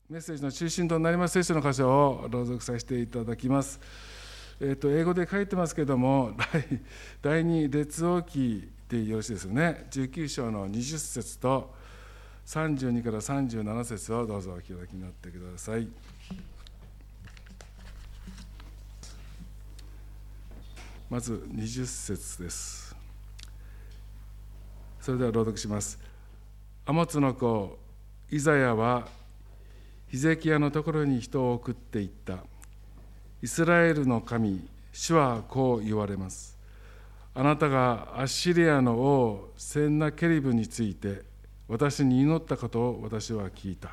メッセージの中心となります聖書の箇所を朗読させていただきます。英語で書いてますけども、第二列王記でよろしいですよね。19章の20節と32から37節をどうぞお開きになってください。まず20節です。それでは朗読します。アモツの子イザヤはヒゼキヤのところに人を送っていった。イスラエルの神、主はこう言われます。あなたがアッシリアの王センナケリブについて私に祈ったことを私は聞いた。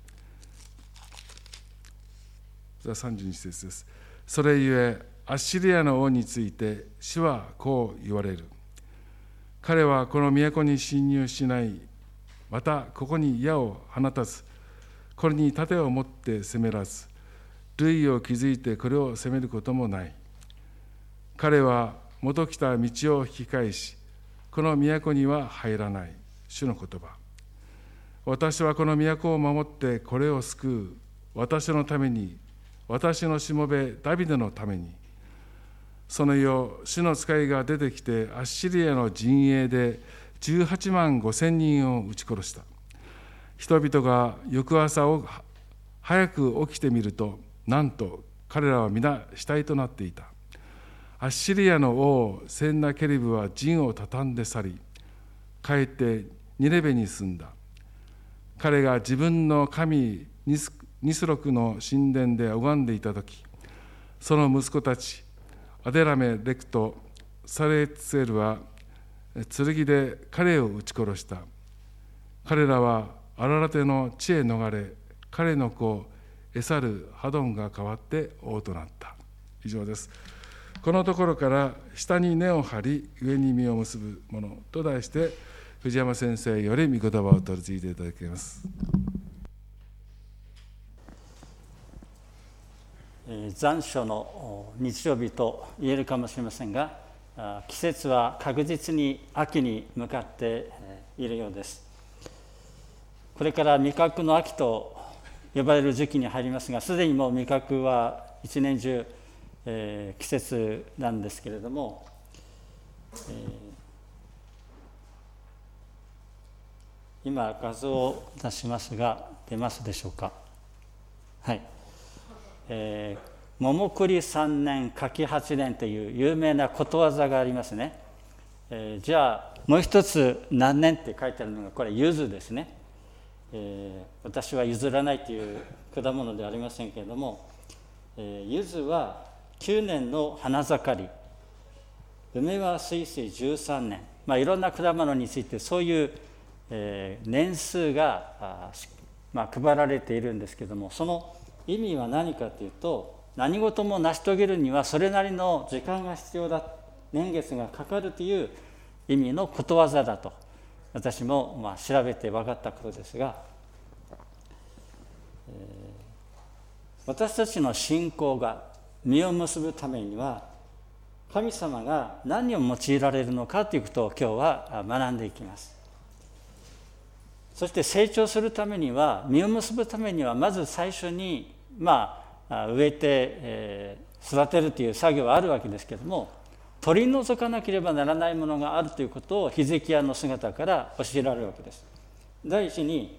それは32節です。それゆえアッシリアの王について主はこう言われる。彼はこの都に侵入しない。またここに矢を放たず、これに盾を持って攻めらず、塁を築いてこれを攻めることもない。彼は元来た道を引き返し、この都には入らない。主の言葉。私はこの都を守ってこれを救う。私のために、私のしもべダビデのために。その夜、主の使いが出てきて、アッシリアの陣営で18万5千人を撃ち殺した。人々が翌朝を早く起きてみると、なんと彼らは皆死体となっていた。アッシリアの王センナケリブは陣を畳んで去り、帰ってニネベに住んだ。彼が自分の神ニスロクの神殿で拝んでいたとき、その息子たちアデラメレクとサレツエルは剣で彼を撃ち殺した。彼らはアララテの地へ逃れ、彼の子エサル・ハドンが代わって王となった。以上です。このところから下に根を張り上に実を結ぶものと題して藤山先生より御言葉を取り次いでいただきます。 残暑の日曜日と言えるかもしれませんが、季節は確実に秋に向かっているようです。これから味覚の秋と呼ばれる時期に入りますが、すでにもう味覚は一年中、季節なんですけれども、今画像を出しますが出ますでしょうか。はい。桃栗三年柿八年という有名なことわざがありますね。じゃあもう一つ何年って書いてあるのがこれ柚子ですね。私は譲らないという果物ではありませんけれども、柚子は9年の花盛り、梅はすいすい13年、いろんな果物についてそういう、年数が配られているんですけれども、その意味は何かというと、何事も成し遂げるにはそれなりの時間が必要だ、年月がかかるという意味のことわざだと私も調べて分かったことですが、私たちの信仰が実を結ぶためには神様が何を用いられるのかということを今日は学んでいきます。そして成長するためには、実を結ぶためにはまず最初に植えて、育てるという作業はあるわけですけれども、取り除かなければならないものがあるということをヒゼキヤの姿から教えられるわけです。第一に、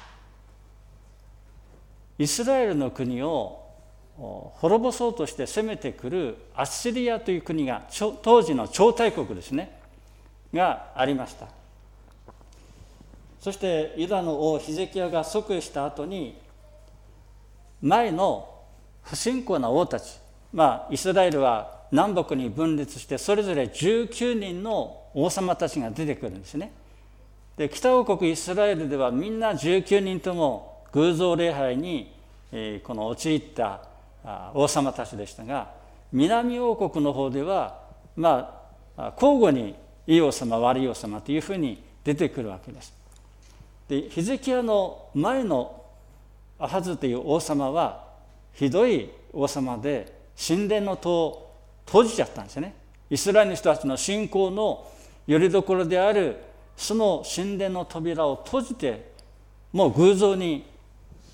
イスラエルの国を滅ぼそうとして攻めてくるアッシリアという国が、当時の超大国ですね、がありました。そしてユダの王ヒゼキヤが即位した後に、前の不信仰な王たち、イスラエルは南北に分裂してそれぞれ19人の王様たちが出てくるんですね。で、北王国イスラエルではみんな19人とも偶像礼拝に陥った王様たちでしたが、南王国の方では交互にいい王様悪い王様というふうに出てくるわけです。で、ヒゼキヤの前のアハズという王様はひどい王様で、神殿の戸を閉じちゃったんですよね。イスラエルの人たちの信仰の拠り所であるその神殿の扉を閉じて、もう偶像に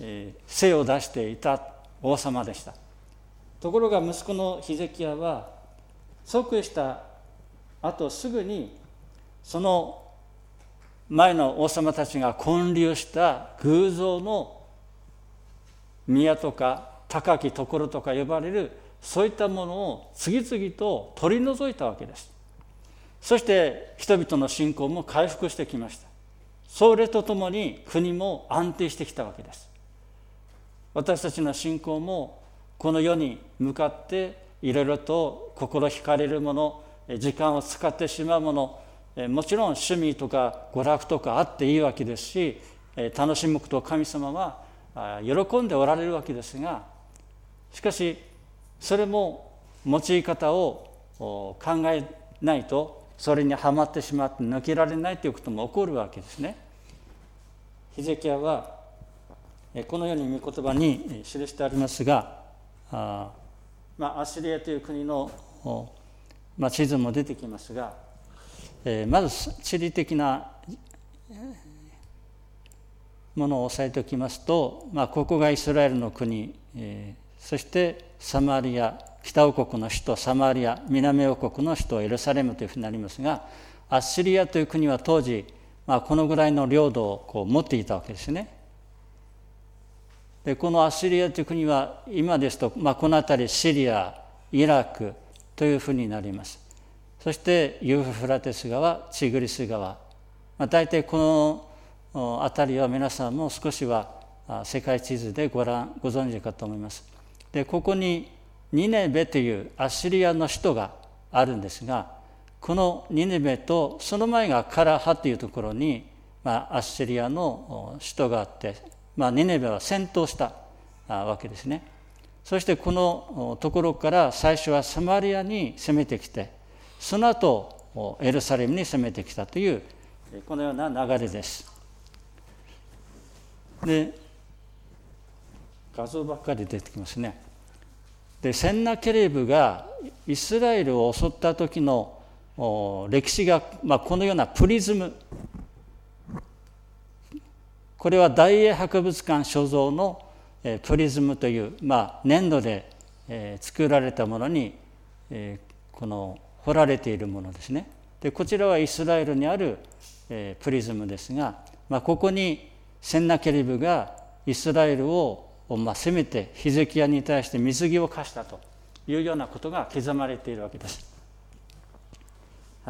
精を出していた王様でした。ところが息子のヒゼキヤは即位した後すぐにその前の王様たちが建立した偶像の宮とか高きところとか呼ばれるそういったものを次々と取り除いたわけです。そして人々の信仰も回復してきました。それとともに国も安定してきたわけです。私たちの信仰もこの世に向かっていろいろと心惹かれるもの、時間を使ってしまうもの、もちろん趣味とか娯楽とかあっていいわけですし、楽しむことを神様は喜んでおられるわけですが、しかしそれも用い方を考えないとそれにはまってしまって抜けられないということも起こるわけですね。ヒゼキヤはこのように御言葉に記してありますが、アッシリアという国の地図も出てきますが、まず地理的なものを押さえておきますと、ここがイスラエルの国、そしてサマリア、北王国の首都サマリア、南王国の首都エルサレムというふうになりますが、アッシリアという国は当時、このぐらいの領土を持っていたわけですね。でこのアッシリアという国は今ですと、この辺りシリア、イラクというふうになります。そしてユーフラテス川、チグリス川、大体この辺りは皆さんも少しは世界地図でご存知かと思います。でここにニネベというアッシリアの首都があるんですが、このニネベとその前がカラハというところに、アッシリアの首都があって、ニネベは戦闘したわけですね。そしてこのところから最初はサマリアに攻めてきて、その後エルサレムに攻めてきたというこのような流れです。で画像ばっかり出てきますね。でセンナケレブがイスラエルを襲った時の歴史が、このようなプリズム、これは大英博物館所蔵のプリズムという、粘土で作られたものにこの彫られているものですね。でこちらはイスラエルにあるプリズムですが、ここにセンナケリブがイスラエルを攻めてヒゼキヤに対して水着を貸したというようなことが刻まれているわけです。はい、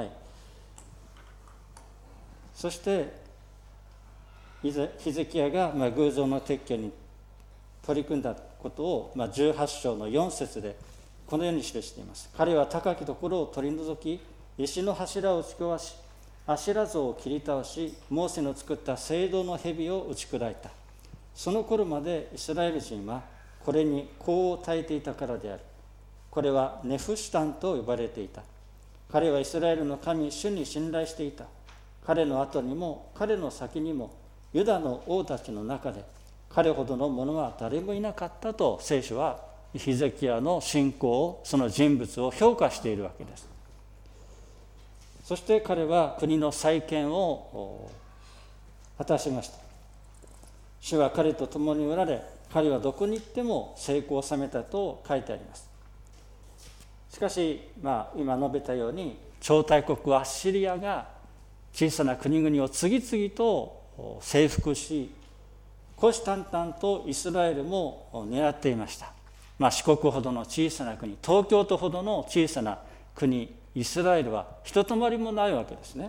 そしてヒゼキヤが偶像の撤去に取り組んだことを18章の4節でこのように記しています。彼は高きところを取り除き、石の柱を打ち壊し、アシラ像を切り倒し、モーセの作った聖堂の蛇を打ち砕いた。その頃までイスラエル人はこれに香を焚いていたからである。これはネフシュタンと呼ばれていた。彼はイスラエルの神主に信頼していた。彼の後にも彼の先にもユダの王たちの中で彼ほどの者は誰もいなかったと聖書はヒゼキヤの信仰を、その人物を評価しているわけです。そして彼は国の再建を果たしました。主は彼と共におられ、彼はどこに行っても成功を収めたと書いてあります。しかし、今述べたように超大国アッシリアが小さな国々を次々と征服し、虎視眈々とイスラエルも狙っていました。四国ほどの小さな国、東京都ほどの小さな国、イスラエルはひとたまりもないわけですね。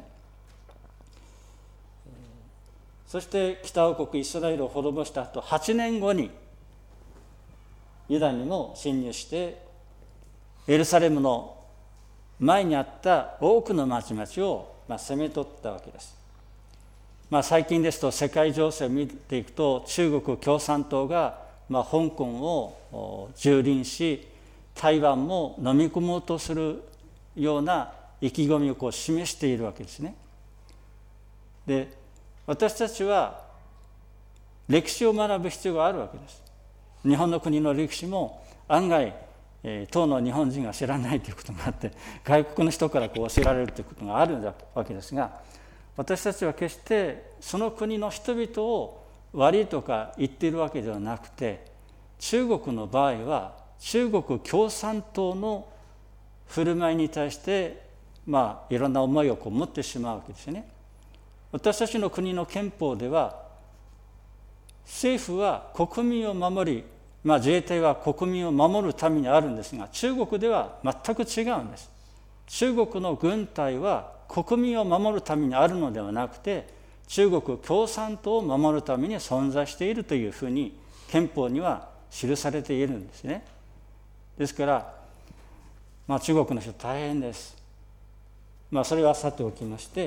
そして北王国イスラエルを滅ぼした後8年後にユダにも侵入してエルサレムの前にあった多くの町々を攻め取ったわけです。最近ですと世界情勢を見ていくと、中国共産党が香港を蹂躙し、台湾も飲み込もうとするような意気込みを示しているわけですね。で、私たちは歴史を学ぶ必要があるわけです。日本の国の歴史も案外当の日本人が知らないということがあって、外国の人から教えられるということがあるわけですが、私たちは決してその国の人々を悪いとか言っているわけではなくて、中国の場合は中国共産党の振る舞いに対していろんな思いを持ってしまうわけですよね。私たちの国の憲法では、政府は国民を守り、自衛隊は国民を守るためにあるんですが、中国では全く違うんです。中国の軍隊は国民を守るためにあるのではなくて、中国共産党を守るために存在しているというふうに憲法には記されているんですね。ですから、中国の人大変です。それはさておきまして、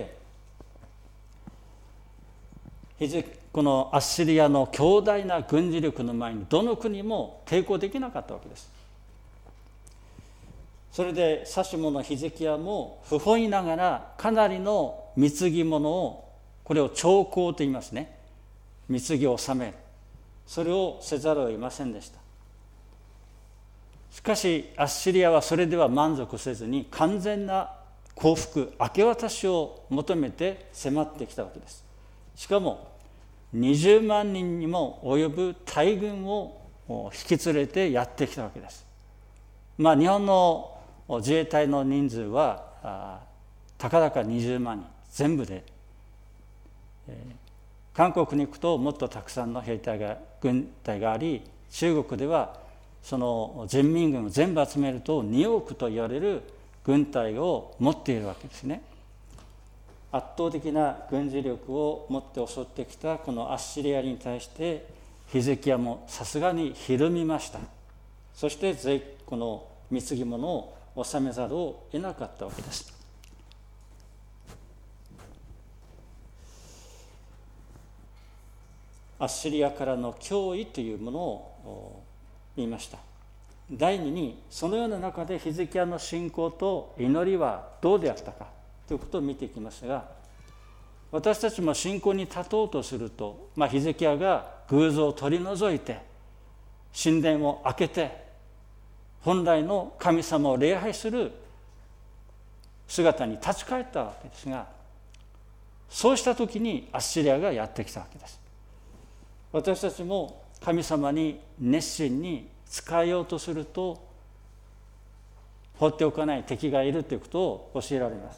このアッシリアの強大な軍事力の前にどの国も抵抗できなかったわけです。それでサシモのヒゼキヤも不本意ながらかなりの貢ぎ物を、これを徴工と言いますね、貢ぎを納める、それをせざるを得ませんでした。しかしアッシリアはそれでは満足せずに、完全な降伏、明け渡しを求めて迫ってきたわけです。しかも20万人にも及ぶ大軍を引き連れてやってきたわけです。日本の自衛隊の人数はたかだか20万人全部で、韓国に行くともっとたくさんの軍隊があり、中国ではその人民軍を全部集めると2億と言われる軍隊を持っているわけですね。圧倒的な軍事力を持って襲ってきたこのアッシリアに対して、ヒゼキヤもさすがにひるみました。そしてこの貢ぎ物を納めざるを得なかったわけです。アッシリアからの脅威というものを言いました。第二に、そのような中でヒゼキヤの信仰と祈りはどうであったかということを見ていきますが、私たちも信仰に立とうとすると、ヒゼキヤが偶像を取り除いて神殿を開けて本来の神様を礼拝する姿に立ち返ったわけですが、そうした時にアッシリアがやってきたわけです。私たちも神様に熱心に仕えようとすると、放っておかない敵がいるということを教えられます。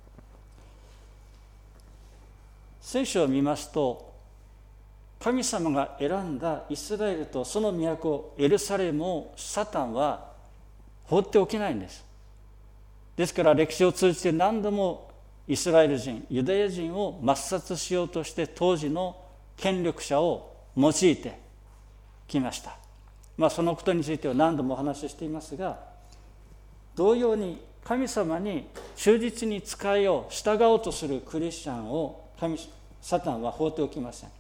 聖書を見ますと、神様が選んだイスラエルとその都エルサレムをサタンは放っておけないんです。ですから歴史を通じて何度もイスラエル人、ユダヤ人を抹殺しようとして当時の権力者を用いてきました。そのことについては何度もお話ししていますが、同様に神様に忠実に仕えよう、従おうとするクリスチャンをサタンは放っておきません。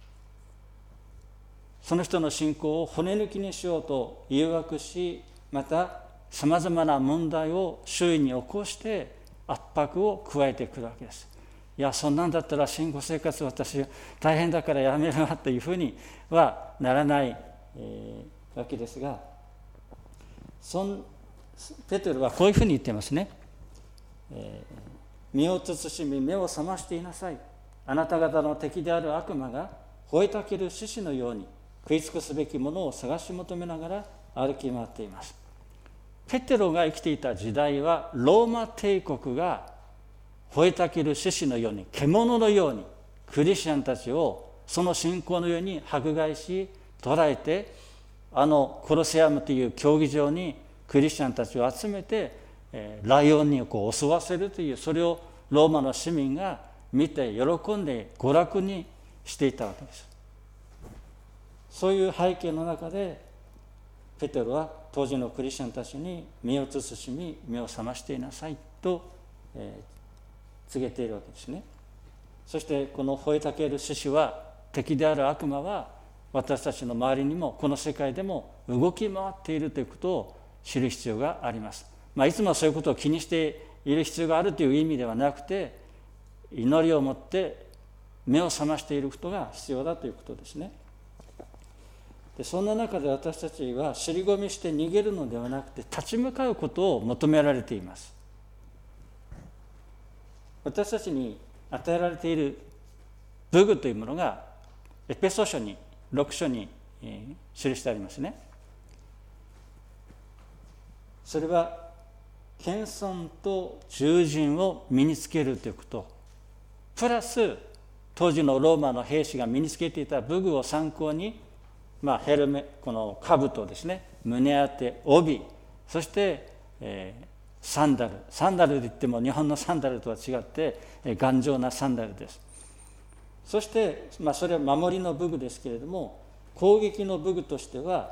その人の信仰を骨抜きにしようと誘惑し、またさまざまな問題を周囲に起こして圧迫を加えてくるわけです。いや、そんなんだったら信仰生活私大変だからやめるわというふうにはならない、わけですが、ペテロはこういうふうに言ってますね。身を慎み目を覚ましていなさい。あなた方の敵である悪魔が吠えたける獅子のように食い尽くすべきものを探し求めながら歩き回っています。ペテロが生きていた時代は、ローマ帝国が吠えたける獅子のように、獣のようにクリスチャンたちをその信仰のように迫害し捕らえて、コロセアムという競技場にクリスチャンたちを集めて、ライオンに襲わせるという、それをローマの市民が見て喜んで娯楽にしていたわけです。そういう背景の中でペテロは当時のクリスチャンたちに身を慎み目を覚ましていなさいと、告げているわけですね。そしてこの吠えたける獅子は、敵である悪魔は私たちの周りにもこの世界でも動き回っているということを知る必要があります。いつもそういうことを気にしている必要があるという意味ではなくて、祈りを持って目を覚ましていることが必要だということですね。でそんな中で私たちは尻込みして逃げるのではなくて、立ち向かうことを求められています。私たちに与えられている武具というものがエペソ書に6章に記してありますね。それは謙遜と従順を身につけるということ、プラス当時のローマの兵士が身につけていた武具を参考に、ヘルメ、この兜ですね、胸当て、帯、そして、サンダルといっても日本のサンダルとは違って頑丈なサンダルです。そして、それは守りの武具ですけれども、攻撃の武具としては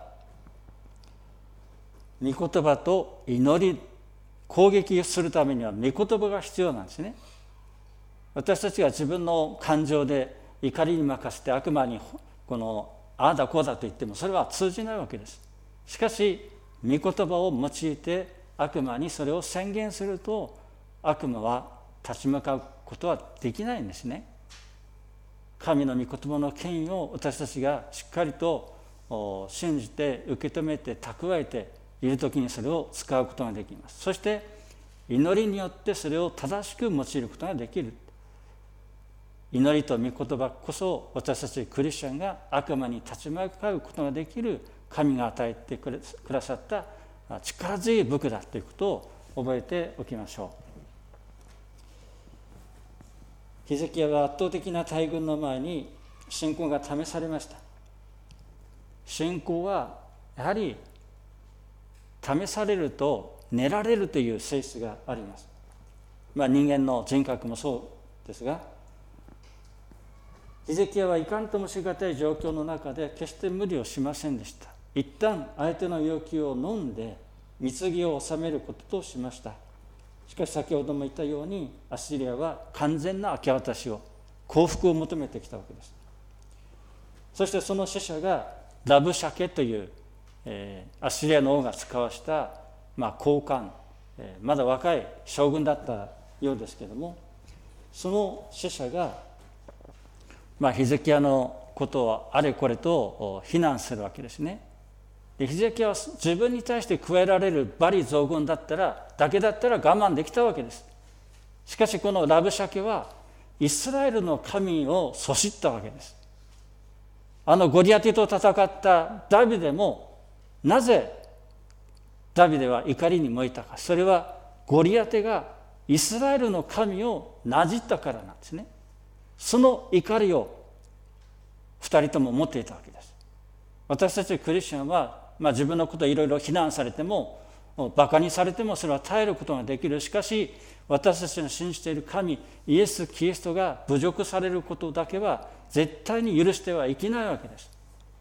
御言葉と祈り、攻撃するためには御言葉が必要なんですね。私たちが自分の感情で怒りに任せて悪魔にああだこうだと言ってもそれは通じないわけです。しかし御言葉を用いて悪魔にそれを宣言すると、悪魔は立ち向かうことはできないんですね。神の御言葉の権威を私たちがしっかりと信じて受け止めて蓄えているときにそれを使うことができます。そして祈りによってそれを正しく用いることができる。祈りと御言葉こそ私たちクリスチャンが悪魔に立ち向かうことができる神が与えてくださった力強い武器だということを覚えておきましょう。ヒゼキヤは圧倒的な大軍の前に信仰が試されました。信仰はやはり試されると練られるという性質があります。人間の人格もそうですが、ヒゼキヤはいかんともしがたい状況の中で決して無理をしませんでした。一旦相手の要求を飲んで貢ぎを収めることとしました。しかし先ほども言ったように、アッシリアは完全な明け渡しを、降伏を求めてきたわけです。そしてその使者がラブシャケという、アッシリアの王が使わした、高官、まだ若い将軍だったようですけれども、その使者がヒゼキヤのことをあれこれと非難するわけですね。でヒゼキヤは自分に対して加えられる罵詈雑言だったら我慢できたわけです。しかしこのラブシャケはイスラエルの神をそしったわけです。ゴリアテと戦ったダビデも、なぜダビデは怒りに燃えたか、それはゴリアテがイスラエルの神をなじったからなんですね。その怒りを二人とも持っていたわけです。私たちクリスチャンは、自分のことをいろいろ非難されてもバカにされてもそれは耐えることができる。しかし私たちの信じている神イエス・キリストが侮辱されることだけは絶対に許してはいけないわけです。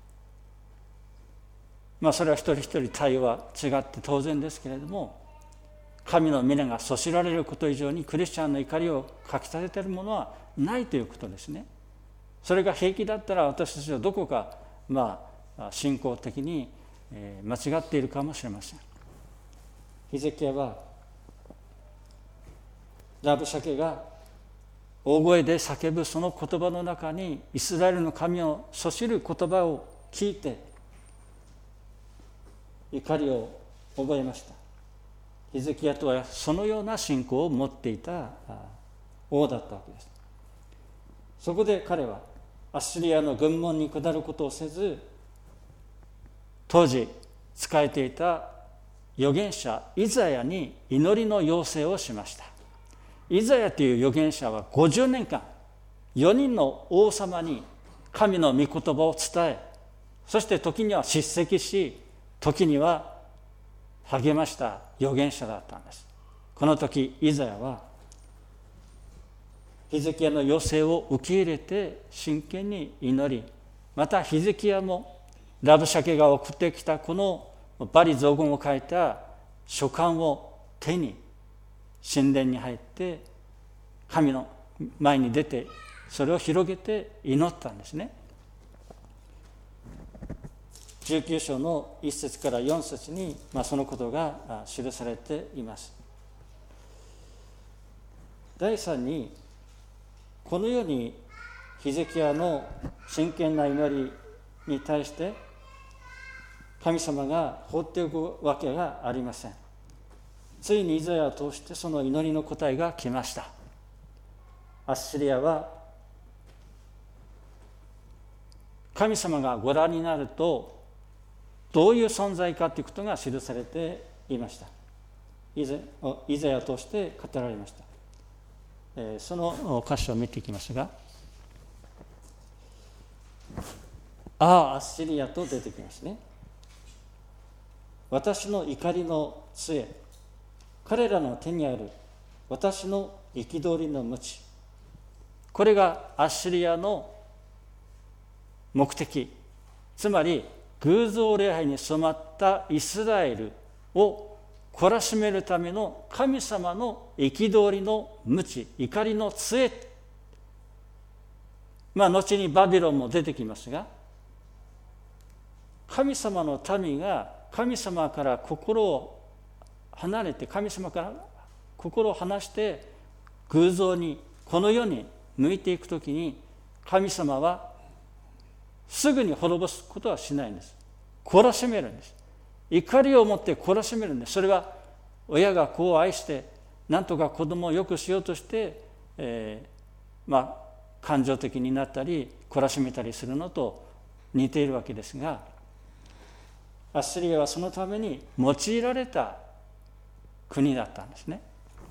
それは一人一人対応は違って当然ですけれども、神の皆がそしられること以上にクリスチャンの怒りをかきたてているものはないということですね。それが平気だったら私たちはどこか信仰的に間違っているかもしれません。ヒゼキヤはラブシャケが大声で叫ぶその言葉の中にイスラエルの神をそしる言葉を聞いて怒りを覚えました。ヒゼキヤとはそのような信仰を持っていた王だったわけです。そこで彼はアッシリアの軍門に下ることをせず、当時仕えていた預言者イザヤに祈りの要請をしました。イザヤという預言者は50年間4人の王様に神の御言葉を伝え、そして時には叱責し、時には励ました預言者だったんです。この時イザヤはヒゼキヤの要請を受け入れて真剣に祈り、またヒゼキヤもラブシャケが送ってきたこの罵詈雑言を書いた書簡を手に神殿に入って神の前に出てそれを広げて祈ったんですね。19章の1節から4節に、そのことが記されています。第3に、このようにヒゼキヤの真剣な祈りに対して神様が放っておくわけがありません。ついにイザヤを通してその祈りの答えが来ました。アッシリアは神様がご覧になるとどういう存在かということが記されていました。イザヤとして語られました。その箇所を見ていきますが、アッシリアと出てきますね。私の怒りの杖、彼らの手にある私の憤りの鞭。これがアッシリアの目的、つまり偶像礼拝に染まったイスラエルを懲らしめるための神様の憤りの鞭、怒りの杖。後にバビロンも出てきますが、神様の民が神様から心を離れて、神様から心を離して偶像に、この世に向いていくときに、神様はすぐに滅ぼすことはしないんです。懲らしめるんです。怒りを持って懲らしめるんです。それは親が子を愛して何とか子供を良くしようとして、感情的になったり懲らしめたりするのと似ているわけですが、アッシリアはそのために用いられた国だったんですね。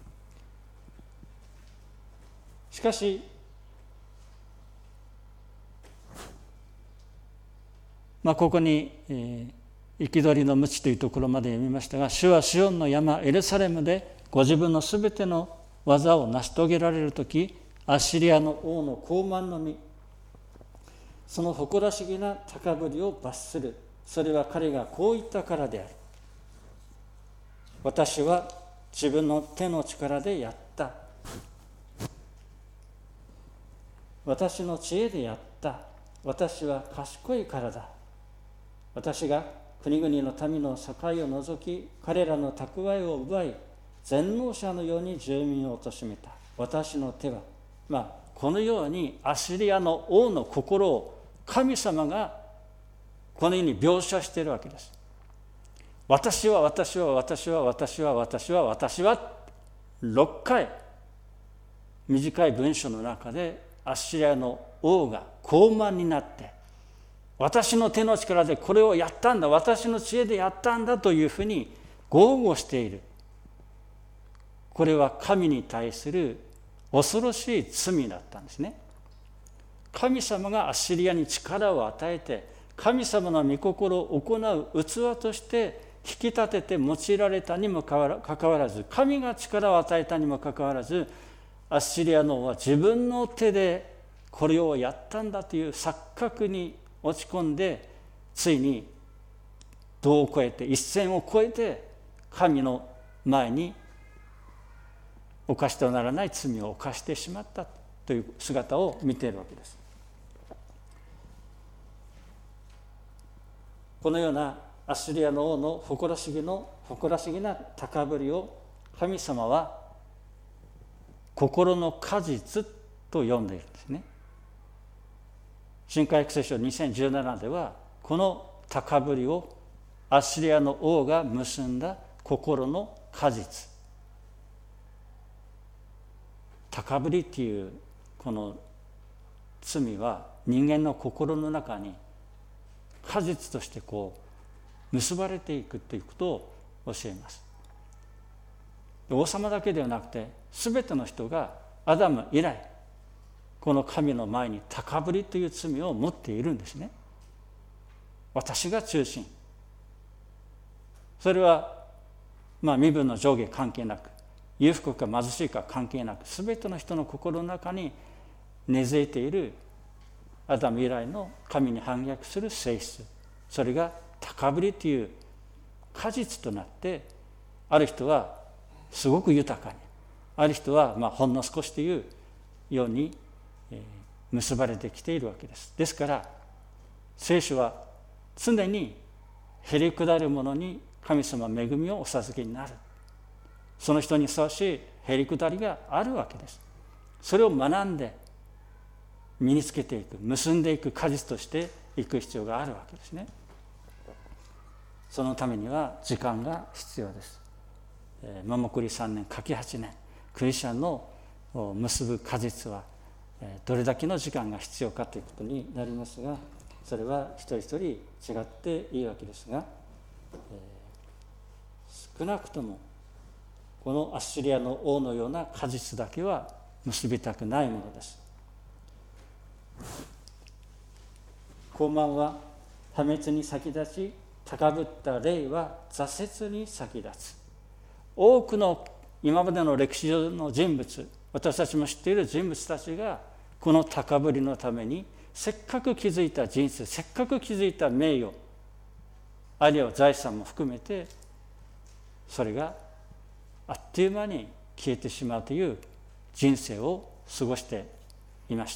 しかしここに憤りの鞭というところまで読みましたが、主はシオンの山エルサレムでご自分のすべての技を成し遂げられるとき、アッシリアの王の高慢の実、その誇らしげな高ぶりを罰する。それは彼がこう言ったからである。私は自分の手の力でやった。私の知恵でやった。私は賢いからだ。私が国々の民の境を除き、彼らの蓄えを奪い、全能者のように住民を貶めた。私の手は、このようにアッシリアの王の心を神様がこのように描写しているわけです。私は私は私は私は私は私は6回短い文章の中でアッシリアの王が高慢になって、私の手の力でこれをやったんだ、私の知恵でやったんだというふうに豪語している。これは神に対する恐ろしい罪だったんですね。神様がアッシリアに力を与えて、神様の御心を行う器として引き立てて用いられたにもかかわらず、神が力を与えたにもかかわらず、アッシリアの王は自分の手でこれをやったんだという錯覚に落ち込んで、ついに道を越えて、一線を越えて神の前に犯してはならない罪を犯してしまったという姿を見ているわけです。このようなアッシリアの王の誇らしげな高ぶりを神様は心の果実と呼んでいるんですね。新海約聖書2017では、この高ぶりをアッシリアの王が結んだ心の果実、高ぶりっていうこの罪は人間の心の中に果実として結ばれていくということを教えます。王様だけではなくて、全ての人がアダム以来この神の前に高ぶりという罪を持っているんですね。私が中心。それは身分の上下関係なく、裕福か貧しいか関係なく、全ての人の心の中に根付いているアダム以来の神に反逆する性質、それが高ぶりという果実となって、ある人はすごく豊かに、ある人はほんの少しというように結ばれてきているわけです。ですから聖書は常にへりくだる者に神様恵みをお授けになる、その人にふさわしいへりくだりがあるわけです。それを学んで身につけていく、結んでいく果実としていく必要があるわけですね。そのためには時間が必要です。桃栗3年柿8年、クリスチャンの結ぶ果実はどれだけの時間が必要かということになりますが、 それは一人一人違っていいわけですが、少なくともこのアッシリアの王のような果実だけは結びたくないものです。高慢は破滅に先立ち、高ぶった霊は挫折に先立つ。多くの今までの歴史上の人物、私たちも知っている人物たちがこの高ぶりのためにせっかく築いた人生、せっかく築いた名誉、あるいは財産も含めて、それがあっという間に消えてしまうという人生を過ごしていました。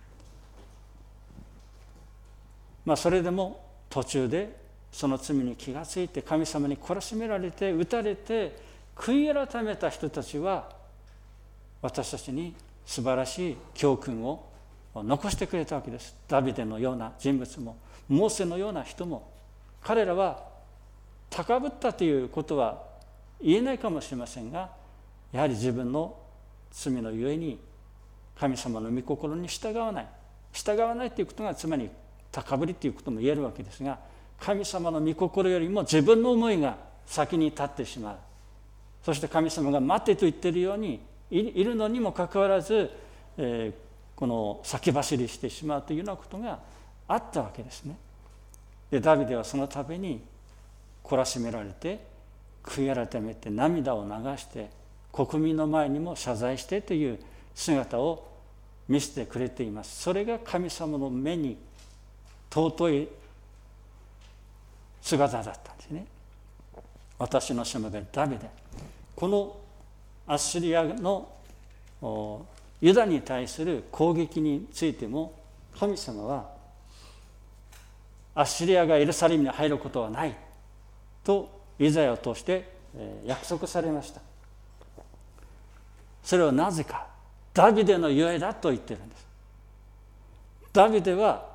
それでも途中でその罪に気がついて神様に懲らしめられて打たれて悔い改めた人たちは、私たちに素晴らしい教訓を残してくれたわけです。ダビデのような人物もモーセのような人も、彼らは高ぶったということは言えないかもしれませんが、やはり自分の罪のゆえに神様の御心に従わないということが、つまり高ぶりということも言えるわけですが、神様の御心よりも自分の思いが先に立ってしまう。そして神様が待てと言っているようにいるのにもかかわらず、この先走りしてしまうというようなことがあったわけですね。でダビデはそのために懲らしめられて、悔い改めて涙を流して国民の前にも謝罪してという姿を見せてくれています。それが神様の目に尊い姿だったんですね。私のしもべダビデ、このアッシリアのユダに対する攻撃についても、神様はアッシリアがエルサレムに入ることはないとイザヤを通して約束されました。それはなぜか、ダビデのゆえだと言っているんです。ダビデは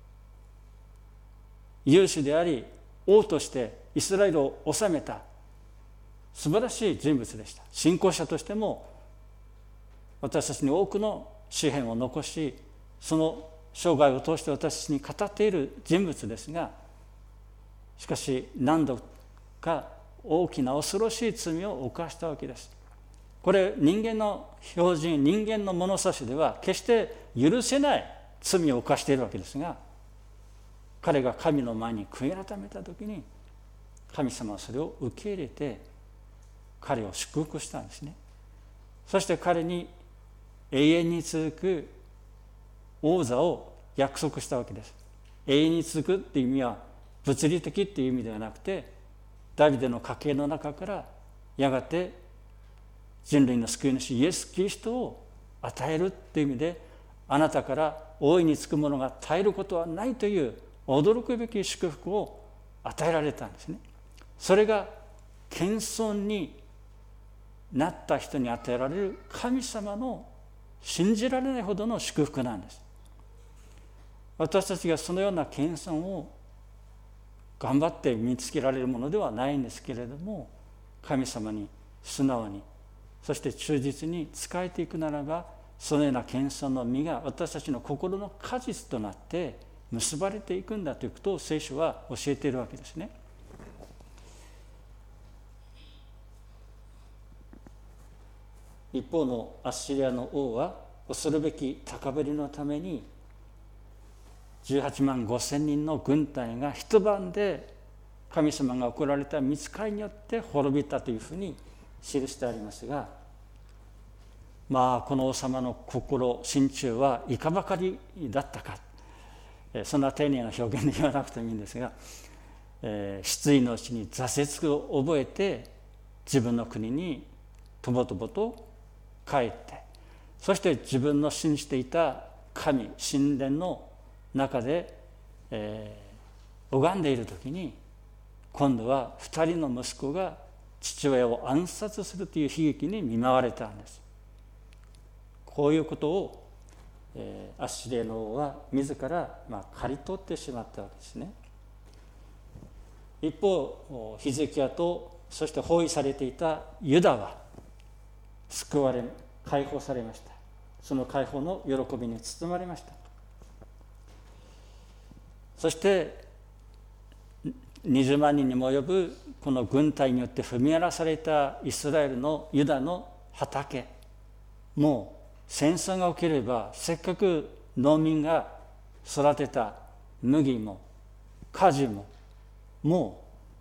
勇士であり王としてイスラエルを治めた素晴らしい人物でした。信仰者としても私たちに多くの詩篇を残し、その生涯を通して私たちに語っている人物ですが、しかし何度か大きな恐ろしい罪を犯したわけです。これ人間の標準、人間の物差しでは決して許せない罪を犯しているわけですが、彼が神の前に悔い改めた時に、神様はそれを受け入れて彼を祝福したんですね。そして彼に永遠に続く王座を約束したわけです。永遠に続くっていう意味は物理的っていう意味ではなくて、ダビデの家系の中からやがて人類の救い主イエス・キリストを与えるっていう意味で、あなたから大いにつくものが絶えることはないという驚くべき祝福を与えられたんですね。それが謙遜になった人に与えられる神様の信じられないほどの祝福なんです。私たちがそのような謙遜を頑張って見つけられるものではないんですけれども、神様に素直に、そして忠実に仕えていくならば、そのような謙遜の実が私たちの心の果実となって結ばれていくんだということを聖書は教えているわけですね。一方のアッシリアの王は恐るべき高ぶりのために18万5千人の軍隊が一晩で神様が送られた御使いによって滅びたというふうに記してありますが、この王様の心、心中はいかばかりだったか、そんな丁寧な表現で言わなくてもいいんですが、失意のうちに挫折を覚えて自分の国にとぼとぼと帰って、そして自分の信じていた神、神殿の中で、拝んでいる時に、今度は2人の息子が父親を暗殺するという悲劇に見舞われたんです。こういうことを、アッシリアの王は自ら刈り取ってしまったわけですね。一方ヒゼキヤと、そして包囲されていたユダは救われ、解放されました。その解放の喜びに包まれました。 そして20万人にも及ぶこの軍隊によって踏み荒らされたイスラエルのユダの畑、もう戦争が起きればせっかく農民が育てた麦も果樹もも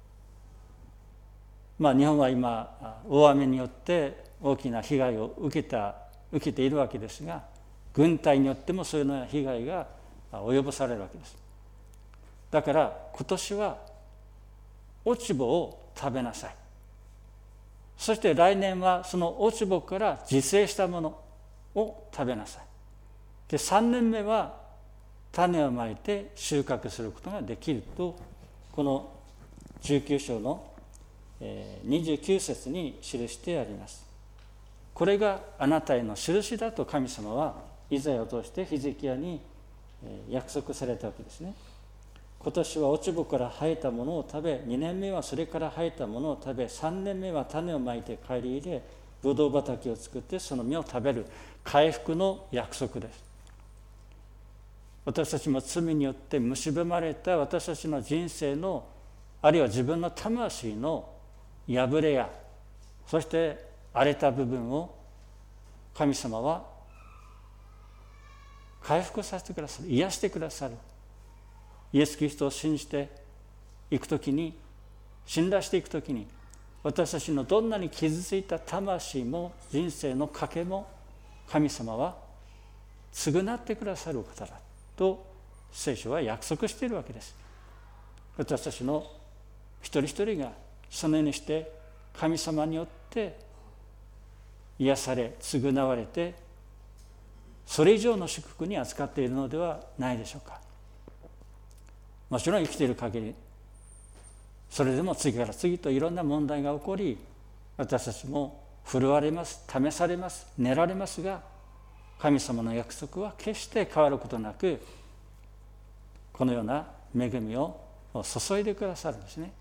う、日本は今大雨によって大きな被害を受けているわけですが、軍隊によってもそういうような被害が及ぼされるわけです。だから今年は落ち穂を食べなさい。そして来年はその落ち穂から自生したものを食べなさい。で、3年目は種をまいて収穫することができると、この19章の29節に記してあります。これがあなたへの印だと神様はイザヤを通してヒゼキヤに約束されたわけですね。今年は落ち穂から生えたものを食べ、2年目はそれから生えたものを食べ、3年目は種をまいて刈り入れ、ぶどう畑を作ってその実を食べる回復の約束です。私たちも罪によって蝕まれた私たちの人生の、あるいは自分の魂の破れや、そして荒れた部分を神様は回復させてくださる、癒してくださる。イエス・キリストを信じていくときに、信頼していくときに、私たちのどんなに傷ついた魂も人生の賭けも神様は償ってくださる方だと聖書は約束しているわけです。私たちの一人一人がそのようにして神様によって癒され償われて、それ以上の祝福に扱っているのではないでしょうか。もちろん生きている限り、それでも次から次といろんな問題が起こり、私たちも振るわれます、試されます、練られますが、神様の約束は決して変わることなく、このような恵みを注いでくださるんですね。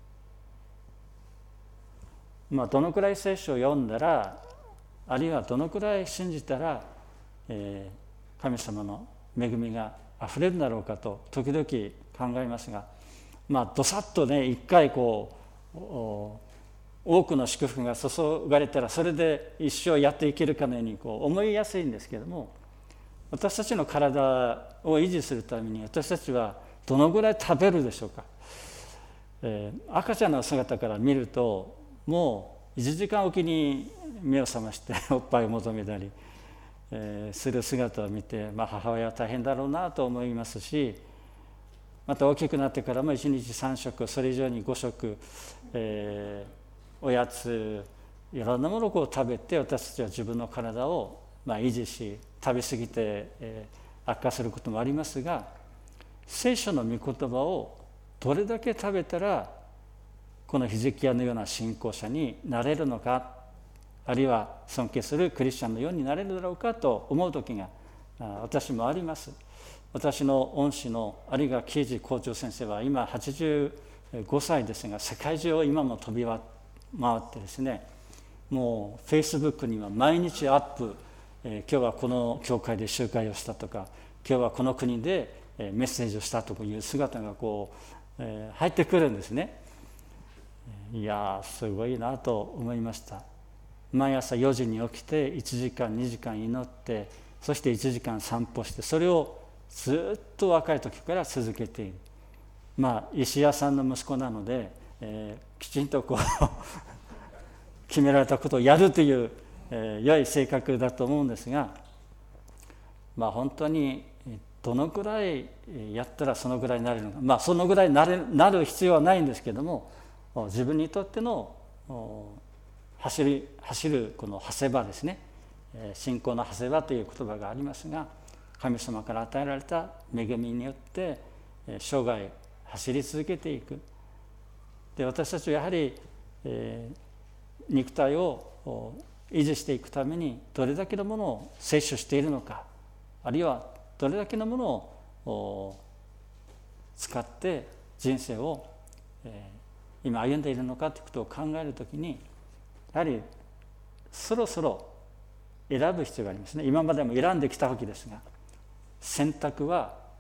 どのくらい聖書を読んだら、あるいはどのくらい信じたら、神様の恵みがあふれるだろうかと時々考えますが、どさっとね、一回多くの祝福が注がれたらそれで一生やっていけるかのように思いやすいんですけれども、私たちの体を維持するために私たちはどのぐらい食べるでしょうか。赤ちゃんの姿から見ると、もう1時間おきに目を覚ましておっぱいを求めたりする姿を見て、母親は大変だろうなと思いますし、また大きくなってからも1日3食、それ以上に5食、おやつ、いろんなものを食べて私たちは自分の体を維持し、食べ過ぎて悪化することもありますが、聖書の御言葉をどれだけ食べたらこのヒゼキヤのような信仰者になれるのか、あるいは尊敬するクリスチャンのようになれるだろうかと思う時が私もあります。私の恩師の有賀啓治校長先生は今85歳ですが、世界中を今も飛び回ってですね、もうフェイスブックには毎日アップ、今日はこの教会で集会をしたとか、今日はこの国でメッセージをしたという姿が入ってくるんですね。いやすごいなと思いました。毎朝4時に起きて1時間2時間祈って、そして1時間散歩して、それをずっと若い時から続けている。石屋さんの息子なので、きちんと決められたことをやるという、良い性格だと思うんですが、本当にどのくらいやったらそのぐらいになれるのか、そのぐらいになる必要はないんですけども、自分にとっての走るこの長谷場ですね、信仰の長谷場という言葉がありますが、神様から与えられた恵みによって生涯走り続けていく。で、私たちはやはり、肉体を維持していくためにどれだけのものを摂取しているのか、あるいはどれだけのものを使って人生を今歩んでいるのかということを考えるときに、やはりそろそろ選ぶ必要がありますね。今までも選んできたわけですが、選択は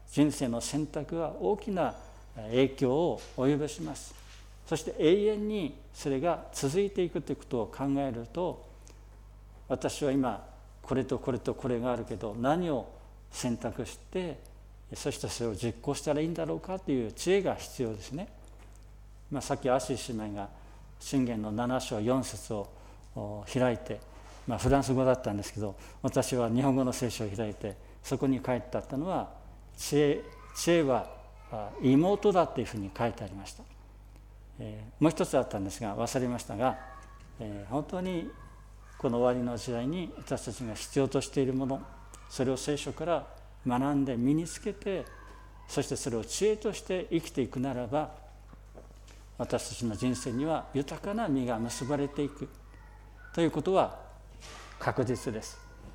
人生の選択は大きな影響を及ぼします。そして永遠にそれが続いていくということを考えると、私は今これとこれとこれがあるけど、何を選択してそしてそれを実行したらいいんだろうかという知恵が必要ですね。さっきアシー姉妹が箴言の7章4節を開いて、フランス語だったんですけど、私は日本語の聖書を開いて、そこに書いてあったのは、知恵は妹だというふうに書いてありました。もう一つあったんですが忘れましたが、本当にこの終わりの時代に私たちが必要としているもの、それを聖書から学んで身につけて、そしてそれを知恵として生きていくならば、私たちの人生には豊かな実が結ばれていくということは確実です。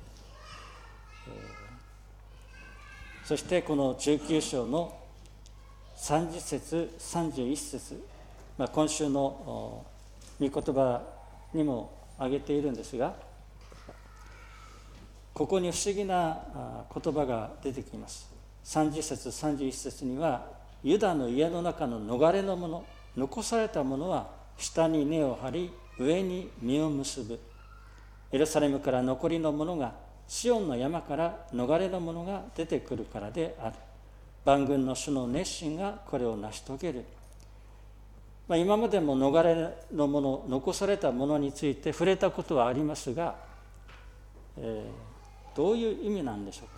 そしてこの19章の30節31節、今週の御言葉にも挙げているんですが、ここに不思議な言葉が出てきます。30節31節には、ユダの家の中の逃れの者、残された者は下に根を張り上に実を結ぶ。エルサレムから残りの者が、シオンの山から逃れの者が出てくるからである。万軍の主の熱心がこれを成し遂げる。今までも逃れの者、残された者について触れたことはありますが、どういう意味なんでしょ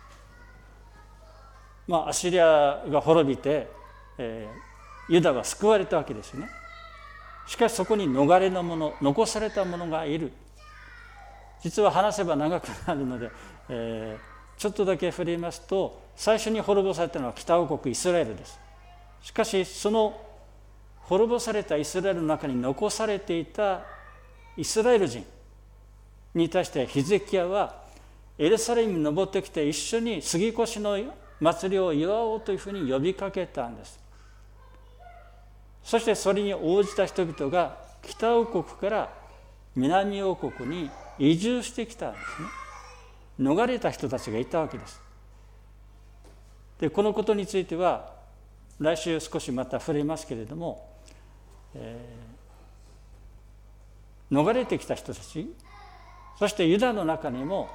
うか。アッシリアが滅びて、ユダは救われたわけですね。しかしそこに逃れの者、残された者がいる。実は話せば長くなるので、ちょっとだけ触れますと、最初に滅ぼされたのは北王国イスラエルです。しかしその滅ぼされたイスラエルの中に残されていたイスラエル人に対してヒゼキヤはエルサレムに登ってきて一緒に杉越の祭りを祝おうというふうに呼びかけたんです。そしてそれに応じた人々が北王国から南王国に移住してきたんですね。逃れた人たちがいたわけです。で、このことについては来週少しまた触れますけれども、逃れてきた人たち、そしてユダの中にも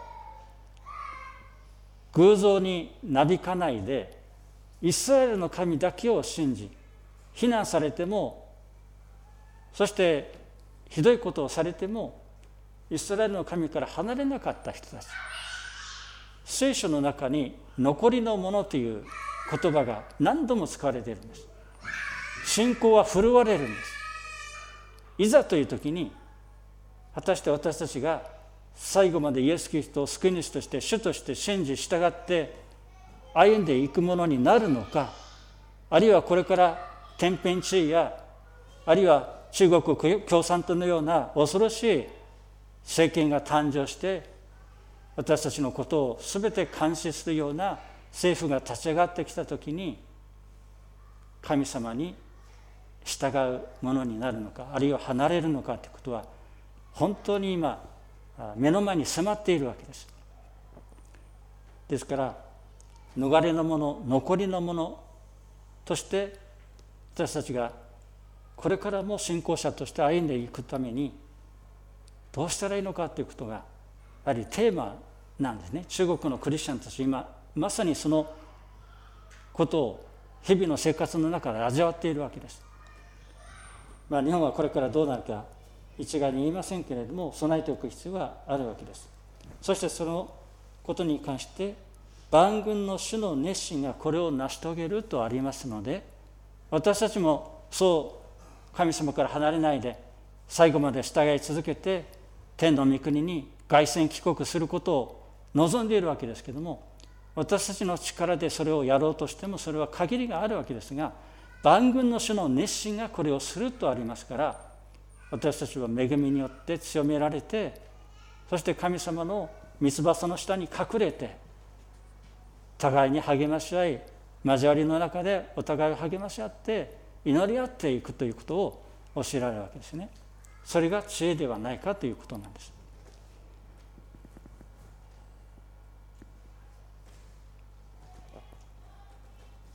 偶像になびかないでイスラエルの神だけを信じ、非難されても、そしてひどいことをされてもイスラエルの神から離れなかった人たち。聖書の中に残りのものという言葉が何度も使われているんです。信仰は振るわれるんです。いざという時に、果たして私たちが最後までイエス・キリストを救い主として主として信じ従って歩んでいくものになるのか、あるいはこれから天変地異や、あるいは中国共産党のような恐ろしい政権が誕生して私たちのことを全て監視するような政府が立ち上がってきたときに、神様に従うものになるのか、あるいは離れるのかということは本当に今目の前に迫っているわけです。ですから逃れのもの、残りのものとして私たちがこれからも信仰者として歩んでいくためにどうしたらいいのかということがやはりテーマなんですね。中国のクリスチャンたち、今まさにそのことを日々の生活の中で味わっているわけです。日本はこれからどうなるか一概に言いませんけれども、備えておく必要があるわけです。そしてそのことに関して万軍の主の熱心がこれを成し遂げるとありますので、私たちもそう神様から離れないで最後まで従い続けて天の御国に凱旋帰国することを望んでいるわけですけれども、私たちの力でそれをやろうとしてもそれは限りがあるわけですが、万軍の主の熱心がこれをするとありますから、私たちは恵みによって強められて、そして神様の御翼の下に隠れて互いに励まし合い、交わりの中でお互いを励まし合って祈り合っていくということを教えられるわけですね。それが知恵ではないかということなんです。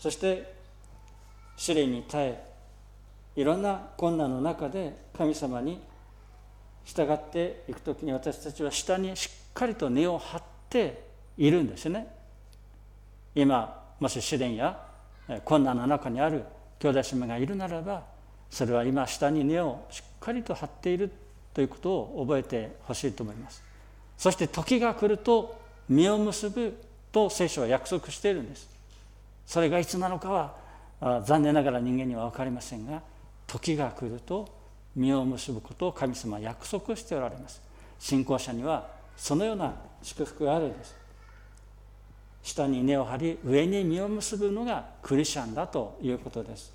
そして試練に耐え、いろんな困難の中で神様に従っていくときに、私たちは下にしっかりと根を張っているんですね。今もし試練や困難の中にある兄弟姉妹がいるならば、それは今下に根をしっかりと張っているということを覚えてほしいと思います。そして時が来ると実を結ぶと聖書は約束しているんです。それがいつなのかは残念ながら人間には分かりませんが、時が来ると実を結ぶことを神様は約束しておられます。信仰者にはそのような祝福があるんです。下に根を張り、上に実を結ぶのがクリスチャンだということです。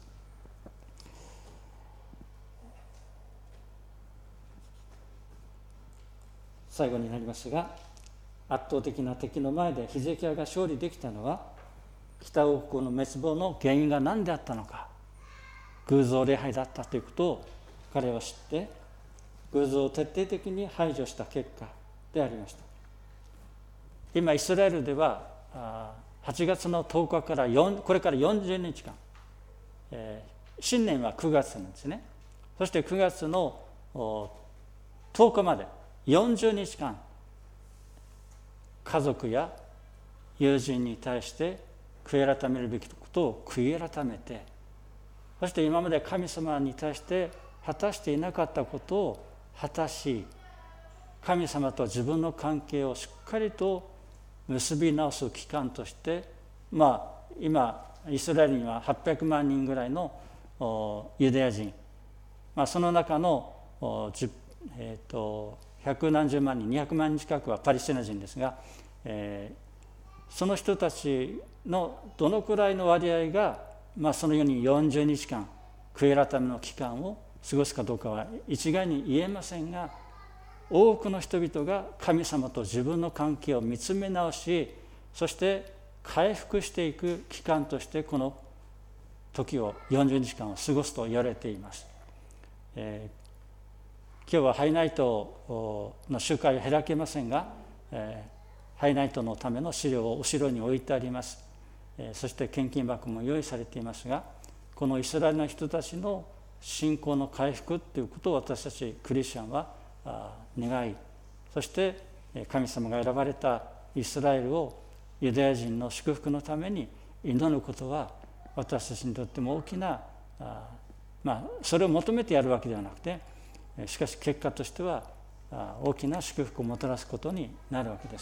最後になりますが、圧倒的な敵の前でヒゼキヤが勝利できたのは、北王国の滅亡の原因が何であったのか、偶像礼拝だったということを彼は知って、偶像を徹底的に排除した結果でありました。今イスラエルでは8月の10日からこれから40日間、新年は9月なんですね。そして9月の10日まで40日間、家族や友人に対して悔い改めるべきことを悔い改めて、そして今まで神様に対して果たしていなかったことを果たし、神様と自分の関係をしっかりと結び直す期間として、今イスラエルには800万人ぐらいのユダヤ人、その中の百何十万人、200万人近くはパレスチナ人ですが、その人たちのどのくらいの割合が、そのように40日間悔い改めの期間を過ごすかどうかは一概に言えませんが、多くの人々が神様と自分の関係を見つめ直し、そして回復していく期間としてこの時を40日間を過ごすと言われています。今日はハイナイトの集会を開けませんが、ハイナイトのための資料を後ろに置いてあります。そして献金箱も用意されていますが、このイスラエルの人たちの信仰の回復ということを私たちクリスチャンは願い、そして神様が選ばれたイスラエルをユダヤ人の祝福のために祈ることは、私たちにとっても大きなそれを求めてやるわけではなくて、しかし結果としては大きな祝福をもたらすことになるわけです。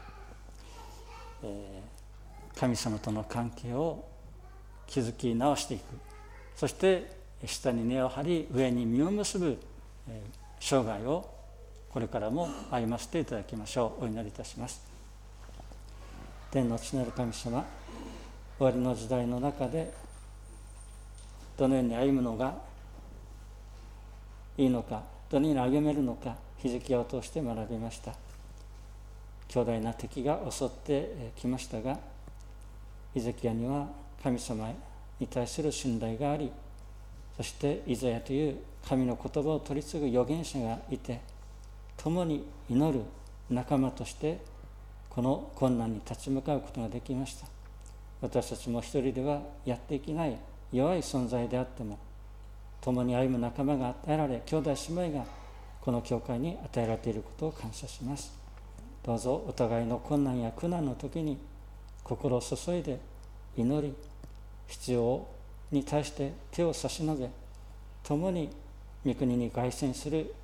神様との関係を築き直していく、そして下に根を張り上に実を結ぶ生涯をこれからも歩ませていただきましょう。お祈りいたします。天の父なる神様、終わりの時代の中でどのように歩むのがいいのか、どのように歩めるのか、ヒゼキヤを通して学びました。強大な敵が襲ってきましたが、ヒゼキヤには神様に対する信頼があり、そしてイザヤという神の言葉を取り継ぐ預言者がいて、共に祈る仲間としてこの困難に立ち向かうことができました。私たちも一人ではやっていけない弱い存在であっても、共に歩む仲間が与えられ、兄弟姉妹がこの教会に与えられていることを感謝します。どうぞお互いの困難や苦難の時に心を注いで祈り、必要に対して手を差し伸べ、共に御国に凱旋する、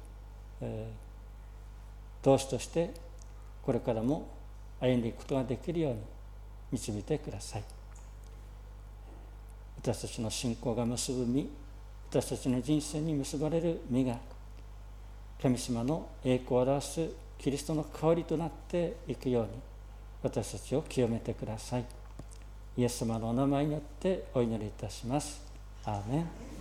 同志としてこれからも歩んでいくことができるように導いてください。私たちの信仰が結ぶ実、私たちの人生に結ばれる実が、神様の栄光を表すキリストの香りとなっていくように、私たちを清めてください。イエス様のお名前によってお祈りいたします。アーメン。